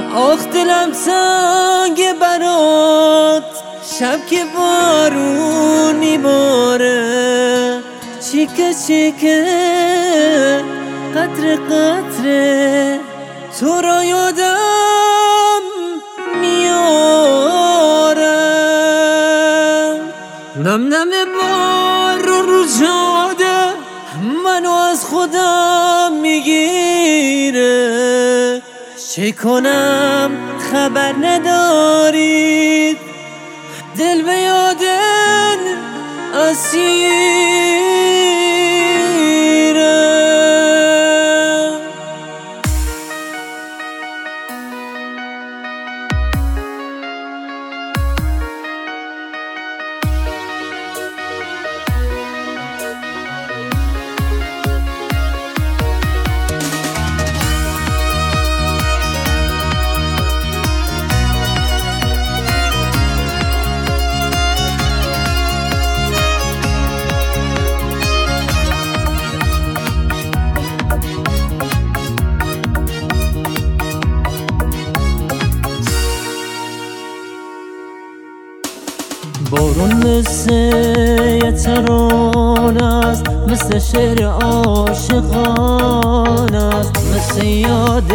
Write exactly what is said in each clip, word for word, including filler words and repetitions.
آخ دلم سنگ برات، شب که بارون میباره، چیکه چیکه قطره قطره تو را یادم میاره. نم نم بارون رو جاده منو از خودم میگیره، چه کنم خبر ندارید دل به یادن اسیره. بارون مثل یه ترانه است، مثل شعر عاشقانه است، مثل یاد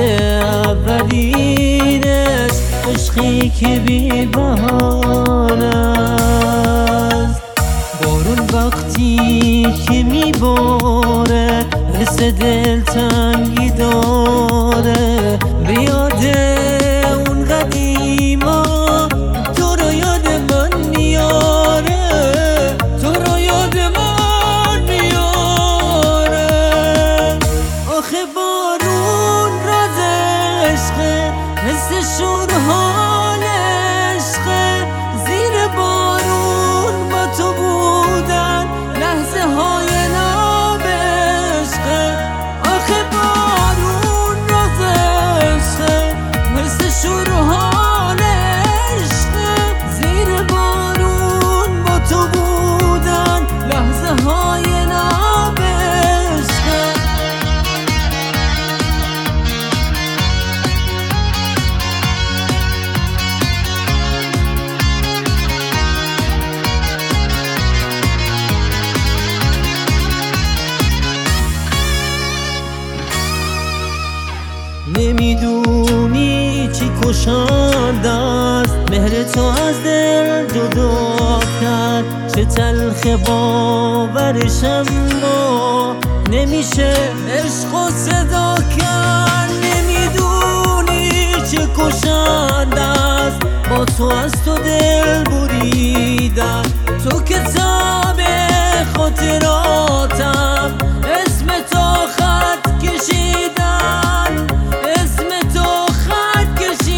اولینش، عشقی که بی بهانه است. بارون وقتی که میباره حس دلتنگی داره، به یاد اون قدیما تو رو یاد من میاره، تو رو یاد من میاره. آخه بارون راز عشقه، حس شور حال عشقه، زیر بارون با تو بودن لحظه های ناب عشقه. آخه بارون راز عشقه، حس شور حال عشقه، زیر بارون با تو بودن لحظه های ناب عشقه. نمیدونی چی کشنده است، مهر تو از دل جدا کرد، چه تلخ باورشم با نمیشه عشق و صدا کرد. نمیدونی چه کشنده است، با تو از تو دل بریدم، تو کتاب خاطراتم، اسم تو خط کشیدن، اسم تو خط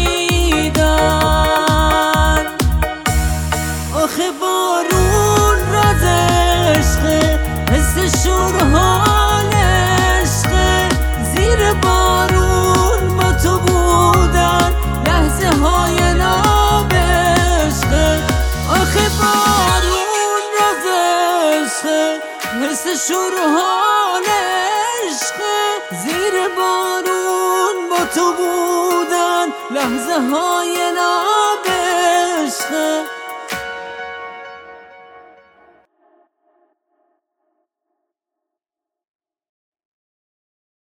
کشیدن. آخه بارون راز عشقه، حس شور حال عشقه، زیر بارون با تو بودن لحظه های ناب عشقه. آخه بارون راز عشقه، حس شور حال عشقه، زیر بارون با تو بودن لحظه های ناب